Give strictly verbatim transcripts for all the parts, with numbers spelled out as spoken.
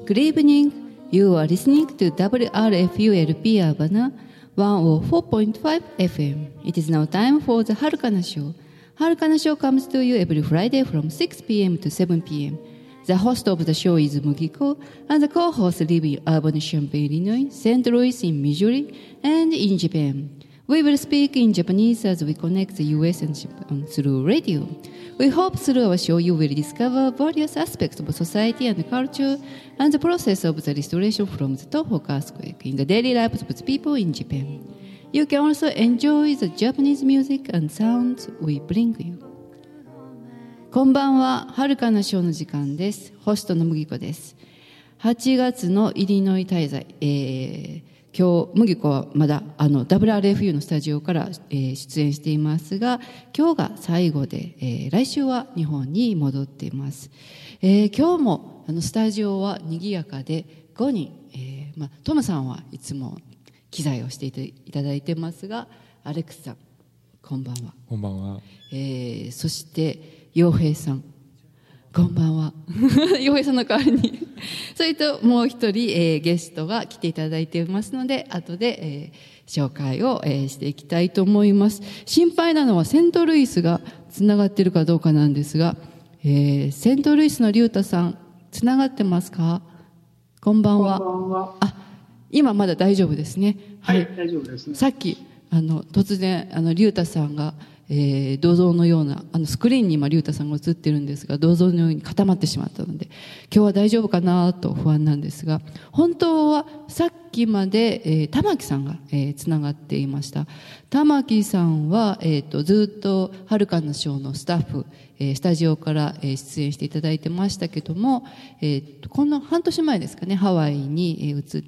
Good evening. You are listening to ダブリューアールエフユーエルピー Urbana one oh four point five F M. It is now time for the Harukana Show. Harukana Show comes to you every Friday from six p.m. to seven p.m. The host of the show is Mugiko, and the co-hosts live in Urbana-Champaign, Illinois, Saint Louis in Missouri, and in Japan. We will speak in Japanese as we connect the U S and Japan through radio. We hope through our show you will discover various aspects of society and culture and the process of the restoration from the Tohoku earthquake in the daily lives of the people in Japan. You can also enjoy the Japanese music and sounds we bring you. こんばんは、はるかなショーの時間です。ホストの麦子です。はちがつのイリノイ滞在、えー、今日麦子はまだあの ダブリューアールエフユー のスタジオから、えー、出演していますが、今日が最後で、えー、来週は日本に戻っています。えー、今日もあのスタジオは賑やかでごにん、えーまあ、トムさんはいつも機材をしていただいてますが、アレックスさんこんばんは。 こんばんは。 えー、そして陽平さんこんばんは。陽平さんの代わりにそれともう一人、えー、ゲストが来ていただいていますので、後で、えー、紹介を、えー、していきたいと思います。心配なのはセントルイスがつながっているかどうかなんですが、えー、セントルイスの龍太さんつながってますか？こんばんは。 こんばんは。 あ、今まだ大丈夫ですね。 はい、はい、大丈夫ですね。 さっきあの突然あの龍太さんがえー、銅像のようなあのスクリーンに今龍太さんが映ってるんですが、銅像のように固まってしまったので今日は大丈夫かなと不安なんですが、本当はさっきまで、えー、玉木さんが、えー、つながっていました。玉木さんは、えー、とずっとはるかなショーのスタッフ、えー、スタジオから、えー、出演していただいてましたけども、えー、とこの半年前ですかね、ハワイに、えー、移って、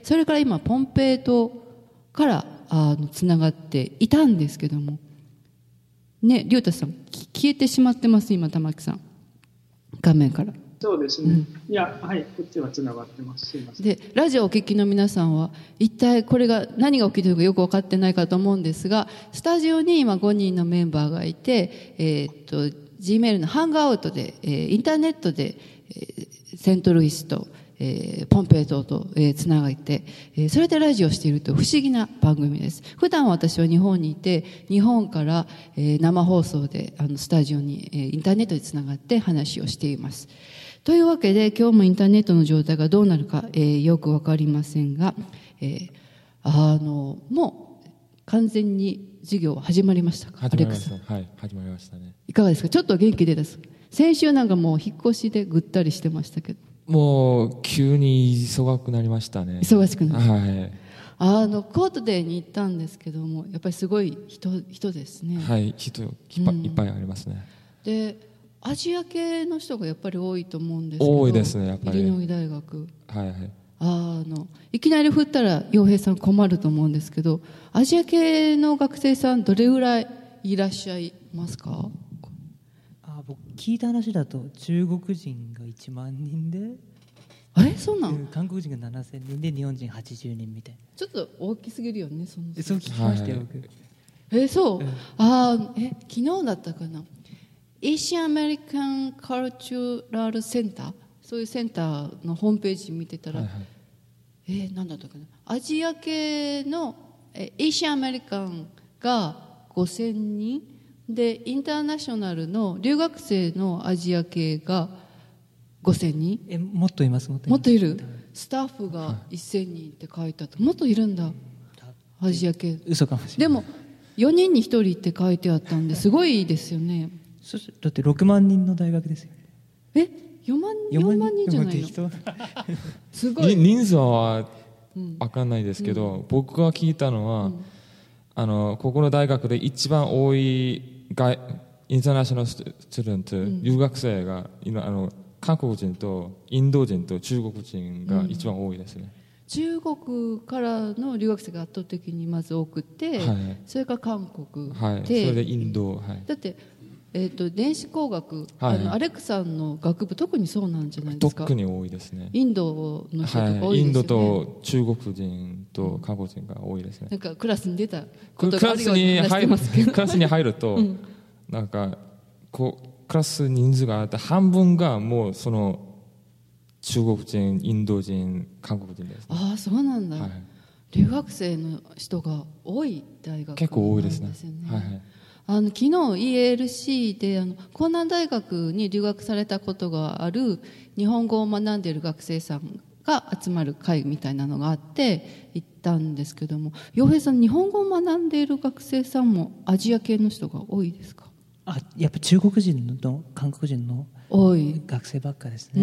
それから今ポンペイ島からあのつながっていたんですけどもね、龍太さん消えてしまってます今、玉木さん画面から。 そうですね、うん、いや、はい、こっちはつながってます。すいません。 でラジオをお聞きの皆さんは一体これが何が起きているのかよく分かってないかと思うんですが、スタジオに今ごにんのメンバーがいて、えー、っと G メールのハングアウトで、えー、インターネットで、えー、セントルイスとえー、ポンペイ島と、えー、つながって、えー、それでラジオをしているという不思議な番組です。普段私は日本にいて、日本から、えー、生放送であのスタジオに、えー、インターネットでつながって話をしています。というわけで今日もインターネットの状態がどうなるか、えー、よくわかりませんが、えー、あのもう完全に授業始まりましたか？ 始まりました。はい、始まりましたね。 いかがですか？ちょっと元気出です。先週なんかもう引っ越しでぐったりしてましたけど、 もう急に忙しくなりましたね。 忙しくなりました、 はい、 あのコートデーに行ったんですけども、やっぱりすごい 人, 人ですね。 はい、人いっぱい、うん、いっぱいありますね。 でアジア系の人がやっぱり多いと思うんですけど、 多いですね、やっぱり。 イリノイ大学、 はいはい、 あのいきなり振ったら陽平さん困ると思うんですけど、アジア系の学生さんどれぐらいいらっしゃいますか？ 僕聞いた話だと中国人がいちまんにんで、 あれそうなん？ 韓国人がななせんにんで日本人はちじゅうにんみたいな。 ちょっと大きすぎるよね。そのそう聞きましたよ、はい、僕。 えそう、うん、あえ昨日だったかな、エーシアンアメリカンカルチュラルセンター、そういうセンターのホームページ見てたら、はいはい、えー、何だったかな、アジア系のえエーシアンアメリカンがごせんにんで、インターナショナルの留学生のアジア系がごせんにん。 えもっといます。もっといます。 もっといる。スタッフがせんにんって書いてあった。もっといるんだ、アジア系。 嘘かもしれない。 でもよにんにひとりって書いてあったんですごいですよね。 だってろくまんにんの大学ですよね。 えよんまんにんじゃないの？すごい。 人数は分かんないですけど、うん、僕が聞いたのは、うん、あのここの大学で一番多い外インターナショナルスチューデント、うん、留学生が今あの韓国人とインド人と中国人が一番多いですね。うん、 中国からの留学生が圧倒的にまず多くて、はい、それから韓国で、 はい、それでインド、はい、 だって、えー、と電子工学、はい、あのアレックさんの学部特にそうなんじゃないですか？ 特に多いですね。 インドの人とか多いですよね。はい、 インドと中国人と韓国人が多いですね。 なんかクラスに出たことがあるように話してますけど、 クラスに入ると、うん、なんかこうクラス人数があって半分がもうその中国人、インド人、韓国人です、ね、 ああそうなんだ、はい、留学生の人が多い大学なんですよね。 結構多いですね、はいはい、 あの昨日 イーエルシー であの江南大学に留学されたことがある日本語を学んでいる学生さんが集まる会みたいなのがあって行ったんですけども、陽平さん、日本語を学んでいる学生さんもアジア系の人が多いですか？ あ、やっぱ中国人の韓国人の多い学生ばっかですね。 うん、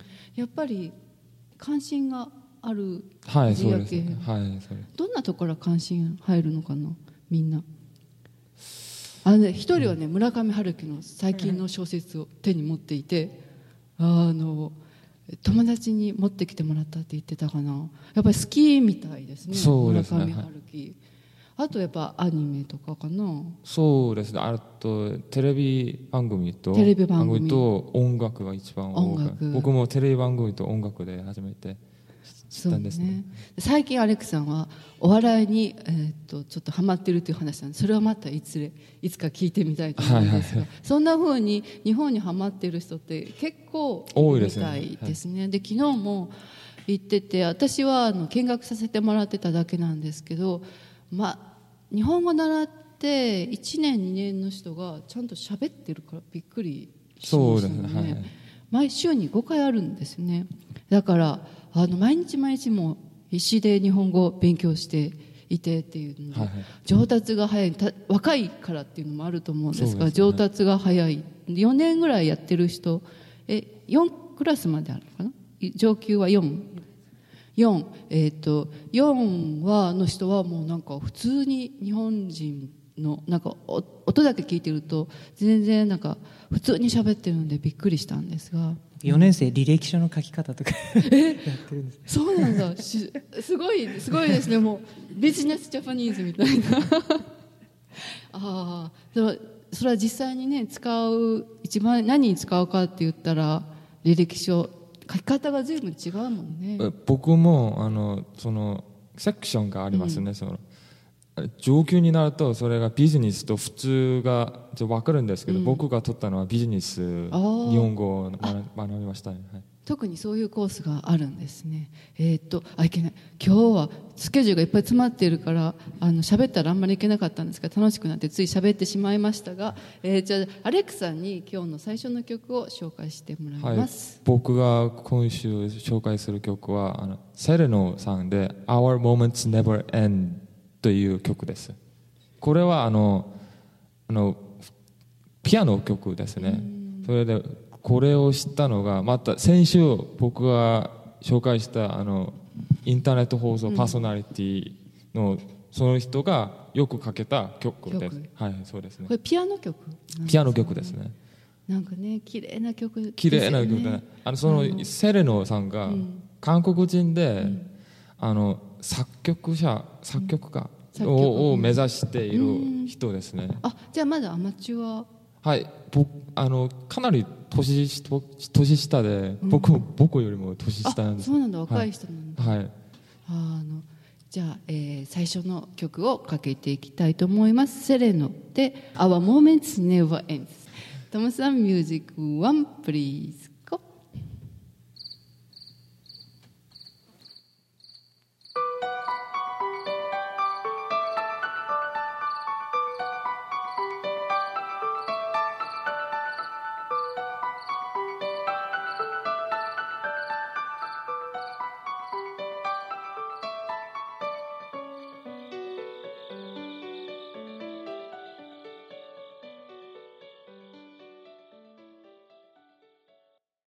やっぱり関心があるアジア系、はい、そうです、はい、そうです。どんなところから関心入るのかな、みんな。あのね、一人はね、村上春樹の最近の小説を手に持っていて、あの友達に持ってきてもらったって言ってたかな。やっぱり好きみたいですね、 そうですね、 村上春樹、はい、あとやっぱアニメとかかな。 そうですね、あとテレビ番組とテレビ番組と音楽が一番多い。僕もテレビ番組と音楽で初めて知ったんですね。そうね、 最近アレックさんはお笑いに、えー、っとちょっとハマってるという話なんで、それはまたいつれいつか聞いてみたいと思うんですが、はいはいはい、そんな風に日本にハマってる人って結構多いみたいですね。で、昨日も行ってて、私はあの見学させてもらってただけなんですけど、まあ日本語習っていちねんにねんの人がちゃんと喋ってるからびっくりしましたね。そうですね、はい、毎週にごかいあるんですね。だからあの毎日毎日も必死で日本語を勉強していてっていうので、はいはい、上達が早い、若いからっていうのもあると思うんですが、ね、上達が早い。よねんぐらいやってる人、えよんクラスまであるのかな、上級はよん、よん、えー、とよんはの人はもうなんか普通に日本人のなんか音だけ聞いてると全然なんか普通に喋ってるのでびっくりしたんですが、 よねん生履歴書の書き方とかやってるんです。 そうなんだ、すごいすごいですね。もうビジネスジャパニーズみたいなああ、それはそれは実際にね使う、一番何に使うかって言ったら履歴書、書き方が随分違うもんね。 僕もあのそのセクションがありますね、うん、その上級になるとそれがビジネスと普通が分かるんですけど、うん、僕が取ったのはビジネス日本語を学びましたね、はい、 特にそういうコースがあるんですね。えー、っとあいけない、今日はスケジュールがいっぱい詰まっているからあの喋ったらあんまりいけなかったんですが、楽しくなってつい喋ってしまいましたが、えー、じゃあアレックさんに今日の最初の曲を紹介してもらいます、 はい、僕が今週紹介する曲はあのセレノさんで Our Moments Never Endという曲です。これはあのあのピアノ曲ですね。それでこれを知ったのがまた先週僕が紹介したあのインターネット放送パーソナリティのその人がよくかけた曲です。はい、そうですね。 これピアノ曲なんですね。 ピアノ曲ですね。 なんかね、綺麗な曲ですよね。 綺麗な曲で、ね、あのそのセレノさんが韓国人で、うん、あの作曲者作曲家を目指している人ですね。 あ、じゃあまだアマチュア。はい、 僕あのかなり年年下で、うん、僕僕よりも年下なんです。 そうなんだ、若い人なんだ。 はい。 あのじゃあ、えー、最初の曲をかけていきたいと思います。セレノで Our Moments Never Ends。トムさんミュージックワンプリーズ。